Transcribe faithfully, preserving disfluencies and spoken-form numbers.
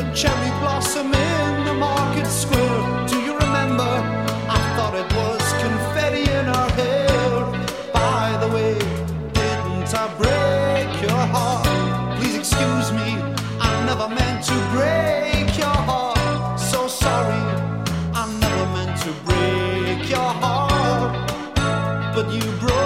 cherry blossom in the market square. Do you remember? I thought it was confetti in her hair. By the way, didn't I break your heart? Please excuse me, I never meant to break your heart. So sorry, I never meant to break your heart. But you broke